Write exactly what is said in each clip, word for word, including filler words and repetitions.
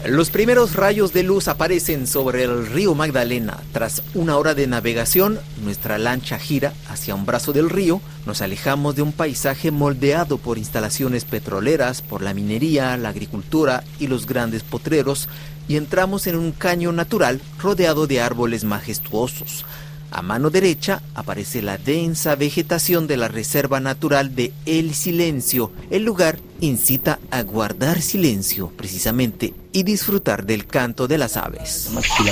Los primeros rayos de luz aparecen sobre el río Magdalena. Tras una hora de navegación, nuestra lancha gira hacia un brazo del río. Nos alejamos de un paisaje moldeado por instalaciones petroleras, por la minería, la agricultura y los grandes potreros, y entramos en un caño natural rodeado de árboles majestuosos. A mano derecha aparece la densa vegetación de la Reserva Natural de El Silencio. El lugar incita a guardar silencio, precisamente, y disfrutar del canto de las aves.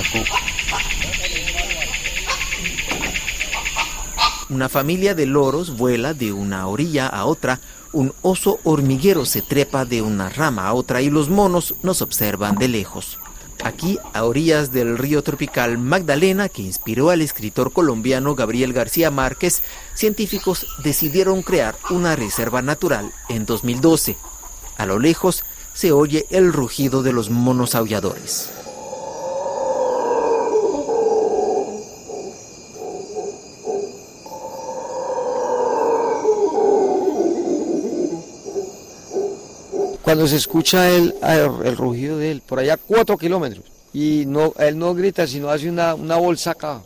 Una familia de loros vuela de una orilla a otra, un oso hormiguero se trepa de una rama a otra y los monos nos observan de lejos. Aquí, a orillas del río tropical Magdalena, que inspiró al escritor colombiano Gabriel García Márquez, científicos decidieron crear una reserva natural en dos mil doce. A lo lejos se oye el rugido de los monos aulladores. Cuando se escucha el, el, el rugido de él, por allá cuatro kilómetros, y no, él no grita, sino hace una, una bolsa acá.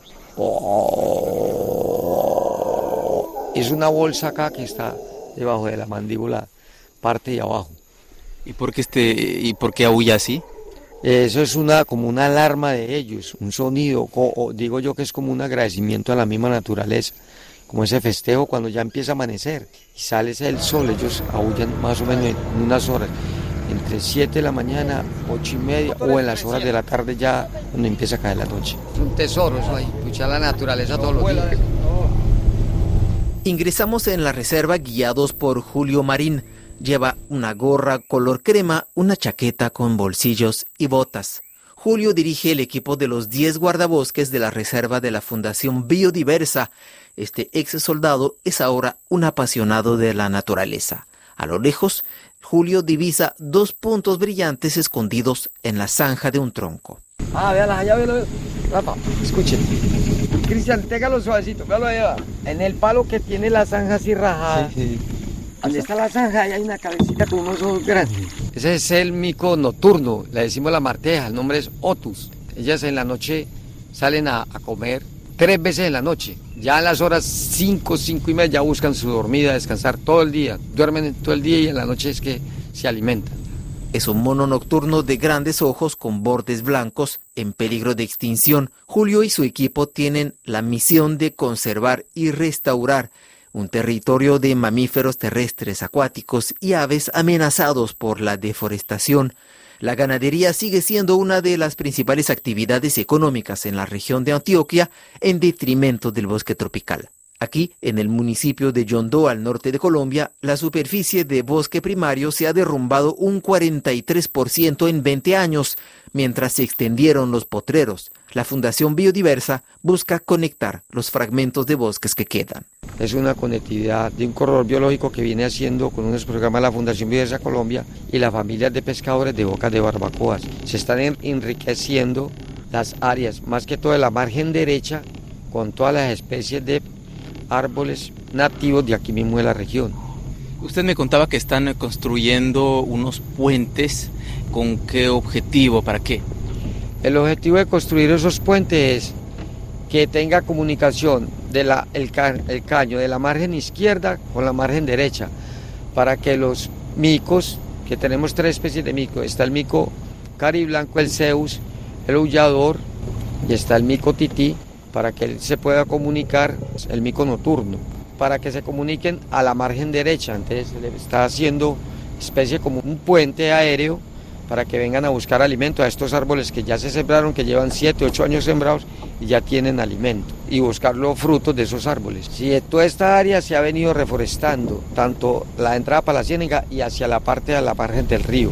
Oh, es una bolsa acá que está debajo de la mandíbula, parte de abajo. ¿Y por qué, este, y por qué aúlla así? Eso es una como una alarma de ellos, un sonido, o, o digo yo que es como un agradecimiento a la misma naturaleza. Como ese festejo cuando ya empieza a amanecer y sale el sol, ellos aúllan más o menos en unas horas, entre siete de la mañana, ocho y media, o en las horas de la tarde ya cuando empieza a caer la noche. Es un tesoro eso ahí, escuchar la naturaleza todos los días. Ingresamos en la reserva guiados por Julio Marín. Lleva una gorra color crema, una chaqueta con bolsillos y botas. Julio dirige el equipo de los diez guardabosques de la reserva de la Fundación Biodiversa. Este ex soldado es ahora un apasionado de la naturaleza. A lo lejos, Julio divisa dos puntos brillantes escondidos en la zanja de un tronco. Ah, véalas allá, véalo, Rafa, escuchen. Cristian, téngalo suavecito, véalo allá. En el palo que tiene la zanja así rajada. Sí, sí. ¿Dónde está la zanja? Ahí hay una cabecita con unos ojos grandes. Ese es el mico nocturno, le decimos la marteja, el nombre es Otus. Ellas en la noche salen a, a comer tres veces en la noche. Ya a las horas cinco, cinco y media ya buscan su dormida, descansar todo el día. Duermen todo el día y en la noche es que se alimentan. Es un mono nocturno de grandes ojos con bordes blancos en peligro de extinción. Julio y su equipo tienen la misión de conservar y restaurar un territorio de mamíferos terrestres, acuáticos y aves amenazados por la deforestación. La ganadería sigue siendo una de las principales actividades económicas en la región de Antioquia, en detrimento del bosque tropical. Aquí, en el municipio de Yondó, al norte de Colombia, la superficie de bosque primario se ha derrumbado un cuarenta y tres por ciento en veinte años, mientras se extendieron los potreros. La Fundación Biodiversa busca conectar los fragmentos de bosques que quedan. Es una conectividad de un corredor biológico que viene haciendo con unos programas de la Fundación Biodiversa Colombia y las familias de pescadores de Bocas de Barbacoas. Se están enriqueciendo las áreas, más que todo de la margen derecha, con todas las especies de árboles nativos de aquí mismo de la región. Usted me contaba que están construyendo unos puentes. ¿Con qué objetivo? ¿Para qué? El objetivo de construir esos puentes es que tenga comunicación de la, el, ca, el caño de la margen izquierda con la margen derecha, para que los micos, que tenemos tres especies de mico, está el mico cariblanco, el Zeus, el aullador, y está el mico tití, para que él se pueda comunicar, el mico nocturno, para que se comuniquen a la margen derecha. Entonces se le está haciendo especie como un puente aéreo para que vengan a buscar alimento a estos árboles que ya se sembraron, que llevan siete, ocho años sembrados y ya tienen alimento, y buscar los frutos de esos árboles. Si toda esta área se ha venido reforestando, tanto la entrada para la ciénaga y hacia la parte de la margen del río.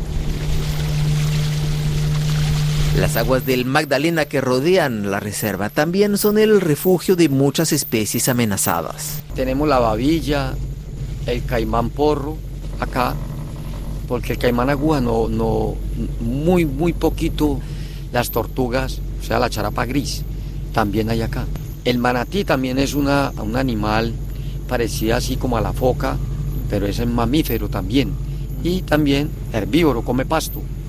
Las aguas del Magdalena que rodean la reserva también son el refugio de muchas especies amenazadas. Tenemos la babilla, el caimán porro, acá, porque el caimán aguja no, no, muy, muy poquito, las tortugas, o sea, la charapa gris, también hay acá. El manatí también es una, un animal parecido así como a la foca, pero es un mamífero también, y también herbívoro, come pasto.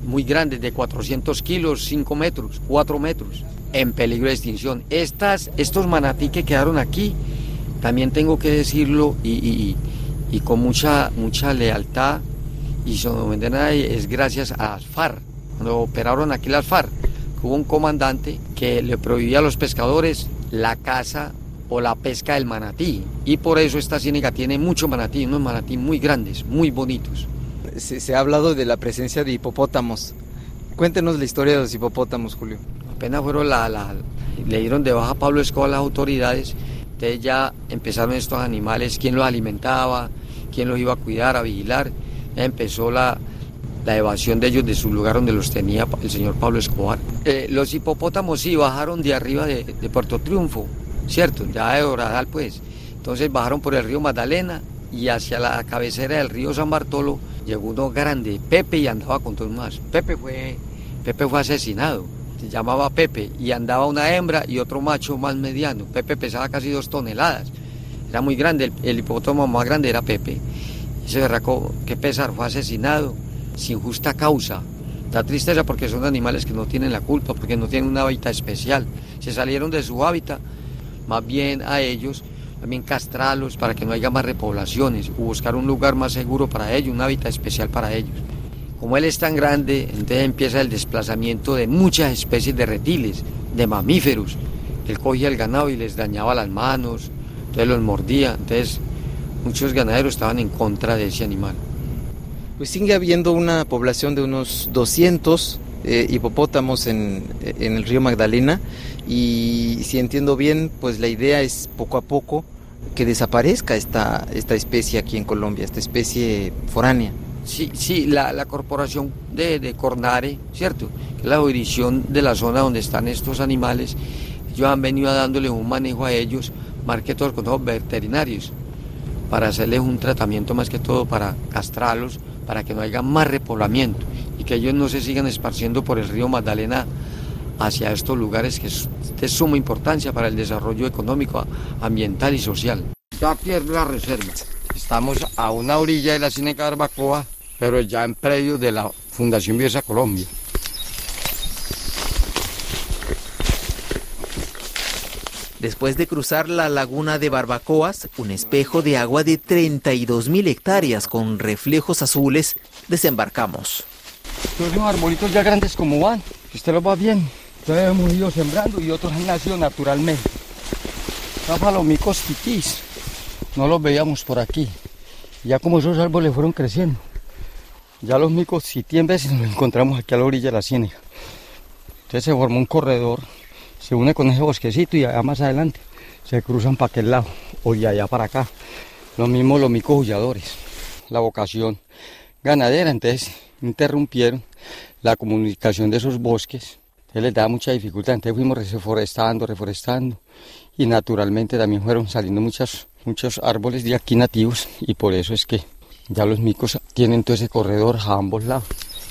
muy grandes, de cuatrocientos kilos, cinco metros, cuatro metros, en peligro de extinción. Estas, estos manatí que quedaron aquí, también tengo que decirlo, y, y, y con mucha, mucha lealtad, y es gracias a las FARC. Cuando operaron aquí las FARC, hubo un comandante que le prohibía a los pescadores la caza o la pesca del manatí, y por eso esta ciénaga tiene mucho manatí, unos manatí muy grandes, muy bonitos. Se, se ha hablado de la presencia de hipopótamos. Cuéntenos la historia de los hipopótamos, Julio. Apenas fueron la, la, le dieron de baja a Pablo Escobar a las autoridades, entonces ya empezaron estos animales, quién los alimentaba, quién los iba a cuidar, a vigilar, ya empezó la, la evasión de ellos de su lugar donde los tenía el señor Pablo Escobar. Eh, los hipopótamos sí bajaron de arriba de, de Puerto Triunfo, ¿cierto? Ya de Doradal pues, entonces bajaron por el río Magdalena y hacia la cabecera del río San Bartolo llegó uno grande, Pepe, y andaba con todos más. Pepe fue, Pepe fue asesinado, se llamaba Pepe, y andaba una hembra y otro macho más mediano. Pepe pesaba casi dos toneladas, era muy grande, el, el hipopótamo más grande era Pepe. Ese berraco, qué pesar, fue asesinado sin justa causa. Da tristeza porque son animales que no tienen la culpa, porque no tienen un hábitat especial. Se salieron de su hábitat, más bien a ellos también castrarlos para que no haya más repoblaciones o buscar un lugar más seguro para ellos, un hábitat especial para ellos. Como él es tan grande, entonces empieza el desplazamiento de muchas especies de reptiles, de mamíferos. Él cogía el ganado y les dañaba las manos, entonces los mordía, entonces muchos ganaderos estaban en contra de ese animal. Pues sigue habiendo una población de unos doscientos eh, hipopótamos en, en el río Magdalena, y si entiendo bien, pues la idea es poco a poco que desaparezca esta, esta especie aquí en Colombia, esta especie foránea. Sí, sí, la, la corporación de, de Cornare, ¿cierto? Que es la jurisdicción de la zona donde están estos animales, ellos han venido dándole un manejo a ellos, más que todo con los veterinarios, para hacerles un tratamiento más que todo para castrarlos, para que no haya más repoblamiento y que ellos no se sigan esparciendo por el río Magdalena hacia estos lugares que es de suma importancia para el desarrollo económico, ambiental y social. Ya pierde la reserva. Estamos a una orilla de la ciénaga de Barbacoa, pero ya en predio de la Fundación Biodiversa Colombia. Después de cruzar la laguna de Barbacoas, un espejo de agua de treinta y dos mil hectáreas con reflejos azules, desembarcamos. Todos los arbolitos ya grandes como van, si usted los va bien, entonces hemos ido sembrando y otros han nacido naturalmente. Los palomicos tiquís, no los veíamos por aquí, ya como esos árboles fueron creciendo, ya los micos sitiembres nos encontramos aquí a la orilla de la ciénaga. Entonces se formó un corredor, se une con ese bosquecito y allá más adelante se cruzan para aquel lado o de allá para acá. Lo mismo los micos huyadores, la vocación ganadera, entonces interrumpieron la comunicación de esos bosques, entonces les daba mucha dificultad, entonces fuimos reforestando, reforestando y naturalmente también fueron saliendo muchas, muchos árboles de aquí nativos y por eso es que ya los micos tienen todo ese corredor a ambos lados.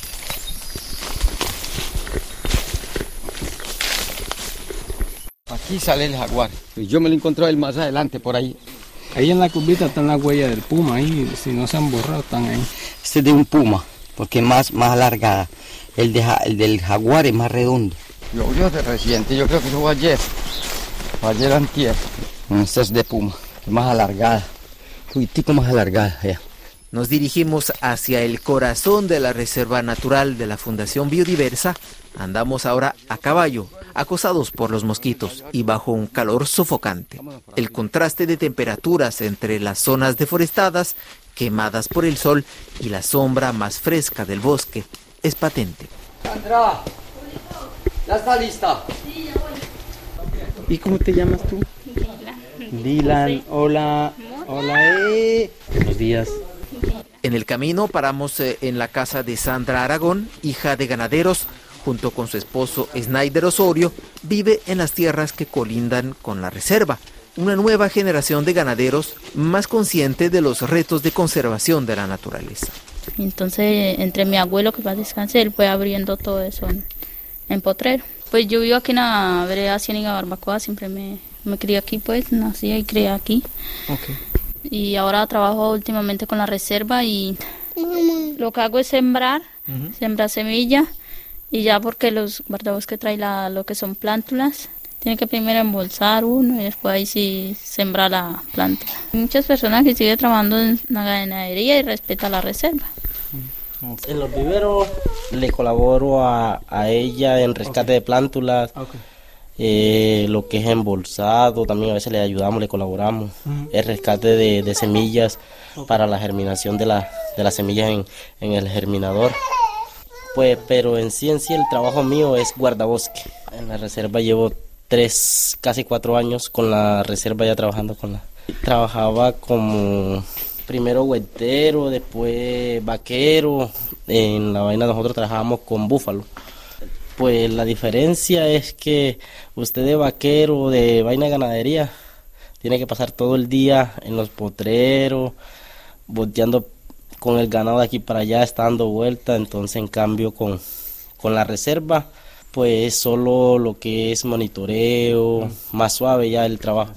Aquí sale el jaguar, yo me lo encontré el más adelante por ahí. Ahí en la curvita están las huellas del puma, ahí si no se han borrado están ahí. Este es de un puma, porque es más, más alargada. El, de, el del jaguar es más redondo. Yo vi de reciente, yo creo que eso fue ayer, o ayer antier. Este es de puma, es más alargada, un poquitico más alargada ya. Nos dirigimos hacia el corazón de la Reserva Natural de la Fundación Biodiversa. Andamos ahora a caballo, acosados por los mosquitos y bajo un calor sofocante. El contraste de temperaturas entre las zonas deforestadas, quemadas por el sol, y la sombra más fresca del bosque es patente. Sandra, ¿ya está lista? Sí, ya voy. ¿Y cómo te llamas tú? Dylan. Dylan, hola, hola, eh. Buenos días. En el camino paramos eh, en la casa de Sandra Aragón, hija de ganaderos. Junto con su esposo Snyder Osorio, vive en las tierras que colindan con la reserva. Una nueva generación de ganaderos más consciente de los retos de conservación de la naturaleza. Entonces, entre mi abuelo, que va a descansar, él fue abriendo todo eso en, en Potrero. Pues yo vivo aquí en la vereda Ciénaga Barbacoa, siempre me, me crié aquí, pues nací y crié aquí. Okay. Y ahora trabajo últimamente con la reserva y lo que hago es sembrar uh-huh. Sembra semilla y ya porque los guardabosques traen la, lo que son plántulas, tiene que primero embolsar uno y después ahí sí sembrar la planta. Hay muchas personas que siguen trabajando en la ganadería y respetan la reserva. En los viveros le colaboro a, a ella en rescate okay. de plántulas, okay. eh, lo que es embolsado, también a veces le ayudamos, le colaboramos, uh-huh. el rescate de, de semillas okay. para la germinación de, la, de las semillas en, en el germinador. Pues, pero en sí, en sí el trabajo mío es guardabosque. En la reserva llevo tres, casi cuatro años con la reserva ya trabajando con la... Trabajaba como... Primero huetero, después vaquero. En la vaina nosotros trabajábamos con búfalo. Pues la diferencia es que usted de vaquero, de vaina de ganadería, tiene que pasar todo el día en los potreros, boteando con el ganado de aquí para allá, está dando vuelta. Entonces, en cambio, con, con la reserva, pues solo lo que es monitoreo, más suave ya el trabajo.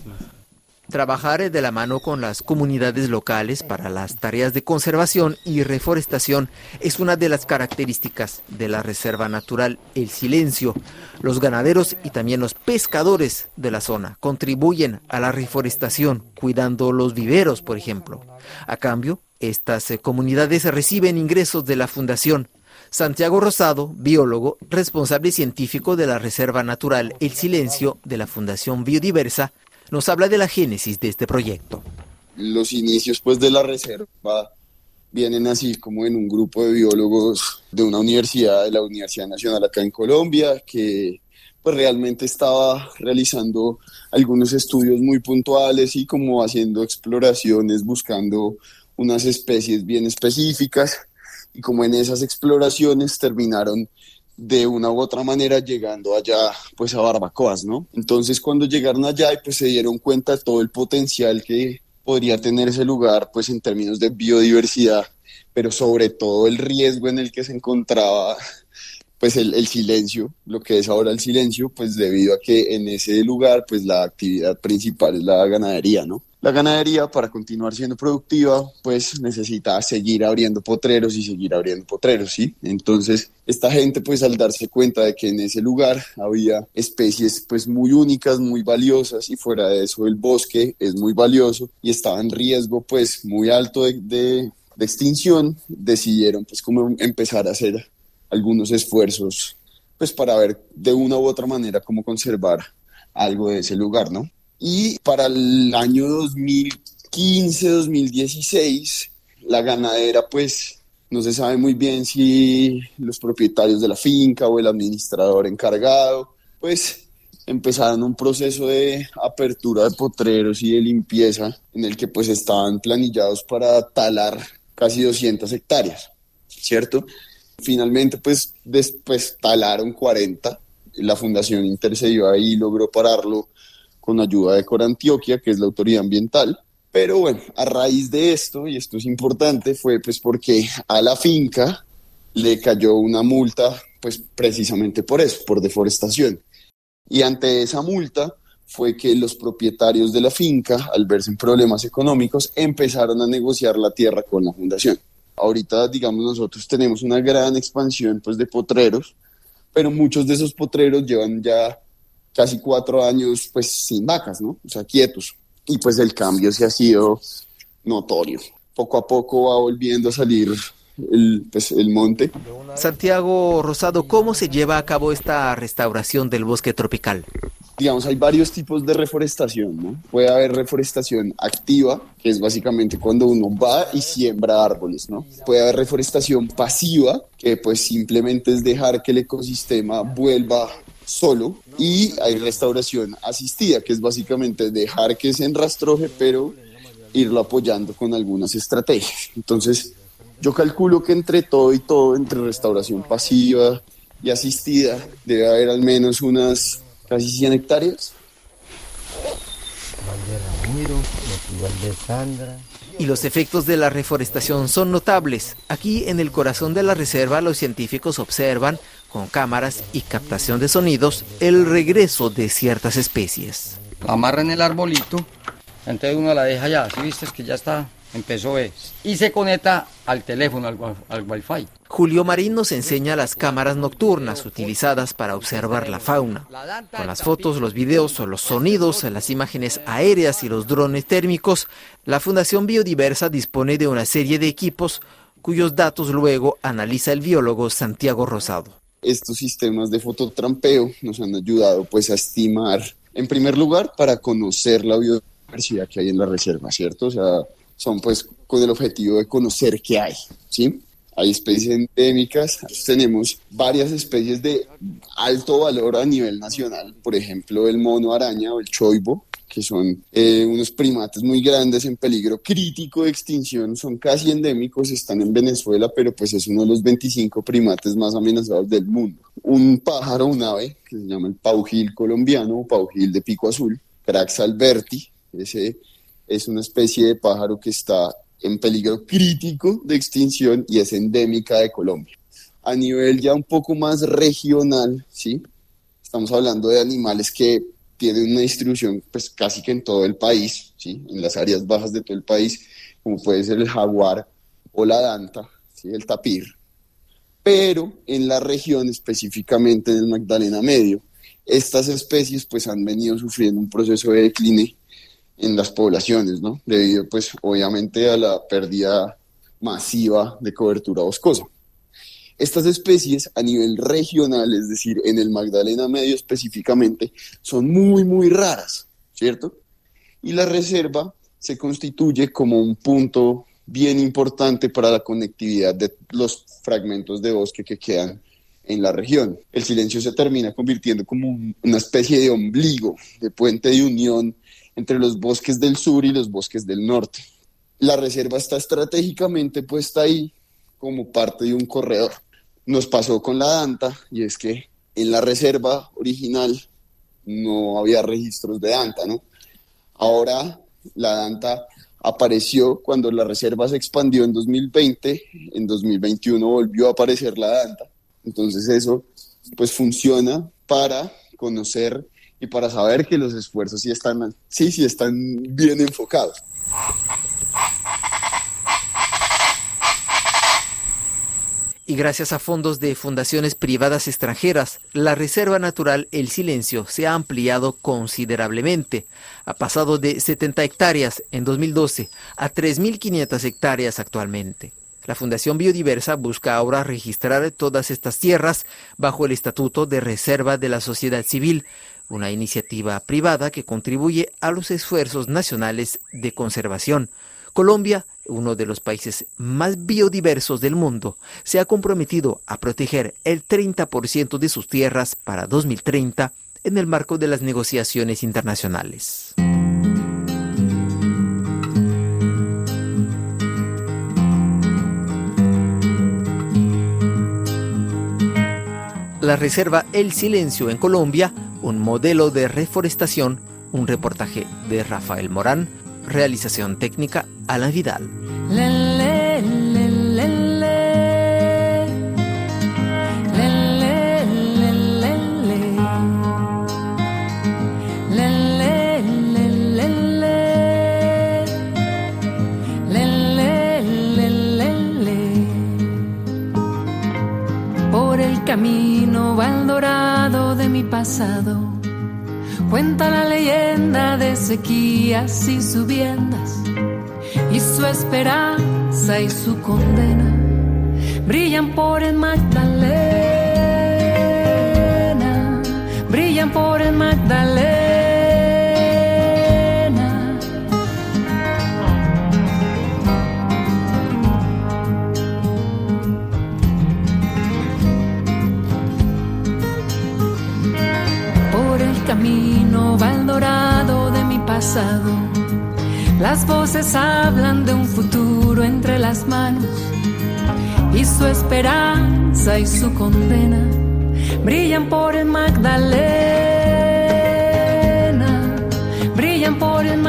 Trabajar de la mano con las comunidades locales para las tareas de conservación y reforestación es una de las características de la Reserva Natural El Silencio. Los ganaderos y también los pescadores de la zona contribuyen a la reforestación, cuidando los viveros, por ejemplo. A cambio, estas comunidades reciben ingresos de la Fundación. Santiago Rosado, biólogo, responsable científico de la Reserva Natural El Silencio de la Fundación Biodiversa, nos habla de la génesis de este proyecto. Los inicios pues de la reserva vienen así como en un grupo de biólogos de una universidad, de la Universidad Nacional acá en Colombia, que pues realmente estaba realizando algunos estudios muy puntuales y como haciendo exploraciones, buscando unas especies bien específicas, y como en esas exploraciones terminaron de una u otra manera llegando allá pues a Barbacoas, ¿no? Entonces cuando llegaron allá y pues se dieron cuenta de todo el potencial que podría tener ese lugar pues en términos de biodiversidad, pero sobre todo el riesgo en el que se encontraba pues el, el silencio, lo que es ahora el silencio, pues debido a que en ese lugar pues la actividad principal es la ganadería, ¿no? La ganadería, para continuar siendo productiva, pues necesita seguir abriendo potreros y seguir abriendo potreros, ¿sí? Entonces, esta gente, pues al darse cuenta de que en ese lugar había especies, pues muy únicas, muy valiosas, y fuera de eso el bosque es muy valioso y estaba en riesgo, pues muy alto de, de, de extinción, decidieron, pues como empezar a hacer algunos esfuerzos, pues para ver de una u otra manera cómo conservar algo de ese lugar, ¿no? Y para el año dos mil quince, dos mil dieciséis, la ganadera, pues, no se sabe muy bien si los propietarios de la finca o el administrador encargado, pues, empezaron un proceso de apertura de potreros y de limpieza en el que, pues, estaban planillados para talar casi doscientas hectáreas, ¿cierto? Finalmente, pues, después talaron cuarenta. La Fundación intercedió ahí y logró pararlo con ayuda de Corantioquia, que es la autoridad ambiental. Pero bueno, a raíz de esto, y esto es importante, fue pues porque a la finca le cayó una multa, pues precisamente por eso, por deforestación. Y ante esa multa fue que los propietarios de la finca, al verse en problemas económicos, empezaron a negociar la tierra con la fundación. Ahorita, digamos, nosotros tenemos una gran expansión pues de potreros, pero muchos de esos potreros llevan ya casi cuatro años pues sin vacas, ¿no? O sea, quietos. Y pues el cambio se ha sido notorio. Poco a poco va volviendo a salir el, pues, el monte. Santiago Rosado, ¿cómo se lleva a cabo esta restauración del bosque tropical? Digamos, hay varios tipos de reforestación, ¿no? Puede haber reforestación activa, que es básicamente cuando uno va y siembra árboles, ¿no? Puede haber reforestación pasiva, que pues simplemente es dejar que el ecosistema vuelva solo, y hay restauración asistida, que es básicamente dejar que se enrastroje, pero irlo apoyando con algunas estrategias. Entonces, yo calculo que entre todo y todo, entre restauración pasiva y asistida, debe haber al menos unas casi cien hectáreas. Y los efectos de la reforestación son notables. Aquí en el corazón de la reserva los científicos observan con cámaras y captación de sonidos el regreso de ciertas especies. La amarra en el arbolito, entonces uno la deja ya, si viste que ya está empezó es, y se conecta al teléfono, al, al Wi-Fi. Julio Marín nos enseña las cámaras nocturnas utilizadas para observar la fauna. Con las fotos, los videos o los sonidos, las imágenes aéreas y los drones térmicos, la Fundación Biodiversa dispone de una serie de equipos cuyos datos luego analiza el biólogo Santiago Rosado. Estos sistemas de fototrampeo nos han ayudado pues a estimar, en primer lugar, para conocer la biodiversidad que hay en la reserva, ¿cierto? O sea, son pues con el objetivo de conocer qué hay, ¿sí? Hay especies endémicas, tenemos varias especies de alto valor a nivel nacional, por ejemplo el mono araña o el choibo, que son eh, unos primates muy grandes en peligro crítico de extinción, son casi endémicos, están en Venezuela, pero pues es uno de los veinticinco primates más amenazados del mundo. Un pájaro, un ave, que se llama el paujil colombiano o paujil de pico azul, Crax alberti, ese es una especie de pájaro que está en peligro crítico de extinción y es endémica de Colombia. A nivel ya un poco más regional, ¿sí? Estamos hablando de animales que tienen una distribución pues casi que en todo el país, ¿sí? En las áreas bajas de todo el país, como puede ser el jaguar o la danta, ¿sí? El tapir. Pero en la región, específicamente en el Magdalena Medio, estas especies pues han venido sufriendo un proceso de decline en las poblaciones, ¿no? Debido pues obviamente a la pérdida masiva de cobertura boscosa. Estas especies a nivel regional, es decir, en el Magdalena Medio específicamente, son muy, muy raras, ¿cierto? Y la reserva se constituye como un punto bien importante para la conectividad de los fragmentos de bosque que quedan en la región. El silencio se termina convirtiendo como un, una especie de ombligo, de puente de unión entre los bosques del sur y los bosques del norte. La reserva está estratégicamente puesta ahí como parte de un corredor. Nos pasó con la danta, y es que en la reserva original no había registros de danta, ¿no? Ahora la danta apareció cuando la reserva se expandió en dos mil veinte, en dos mil veintiuno volvió a aparecer la danta. Entonces eso pues funciona para conocer y para saber que los esfuerzos sí están, sí, sí están bien enfocados. Y gracias a fondos de fundaciones privadas extranjeras, la Reserva Natural El Silencio se ha ampliado considerablemente. Ha pasado de setenta hectáreas en dos mil doce a tres mil quinientas hectáreas actualmente. La Fundación Biodiversa busca ahora registrar todas estas tierras bajo el Estatuto de Reserva de la Sociedad Civil, una iniciativa privada que contribuye a los esfuerzos nacionales de conservación. Colombia, uno de los países más biodiversos del mundo, se ha comprometido a proteger el treinta por ciento de sus tierras para dos mil treinta en el marco de las negociaciones internacionales. La Reserva El Silencio en Colombia, un modelo de reforestación, un reportaje de Rafael Morán, realización técnica Alan Vidal. Le, le, le, le, le. Le, le, le, le, le. Le, le, le, le, le. Le, le, le, le, le. Por el camino va el dorado de mi pasado. Cuenta la leyenda de sequías y subiendas, y su esperanza y su condena brillan por el Magdalena, brillan por el Magdalena. Por el camino va el dorado de mi pasado. Las voces hablan de un futuro entre las manos, y su esperanza y su condena brillan por el Magdalena, brillan por el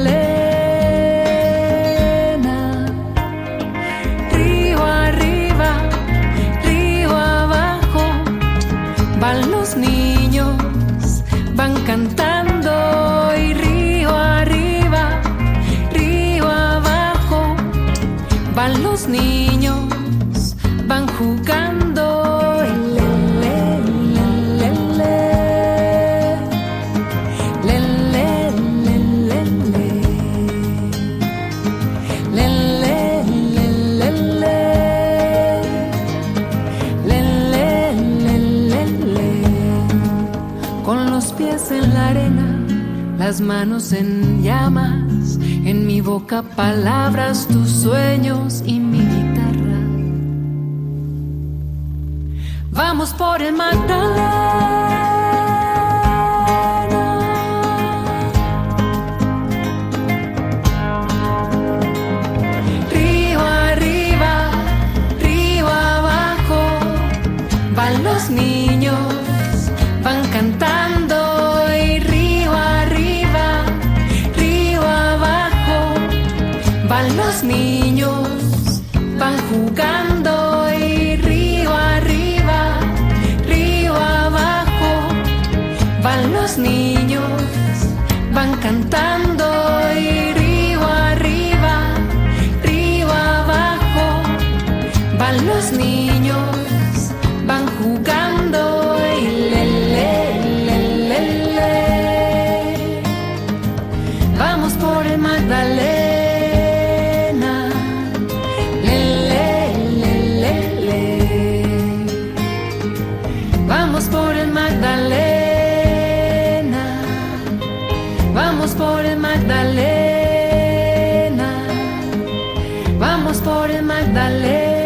Magdalena. Río arriba, río abajo, van los niños, van cantando, y río arriba, río abajo, van los niños, van jugando. Le, le, le, le, le. Le, le, le, le, le. Le, le, le, le, le. Le, le, le, le, le. Con los pies en la arena, las manos en llamas, en mi boca palabras, tus sueños y mi guitarra. Vamos por el Magdalena. Río arriba, río abajo, van los niños, van cantando. Van los niños, van jugando y río arriba, río abajo. Van los niños, van cantando y río arriba, río abajo. Van los niños, van jugando y le, le, le, le, le. Vamos por el Magdalena. Vamos por el Magdalena, vamos por el Magdalena, vamos por el Magdalena.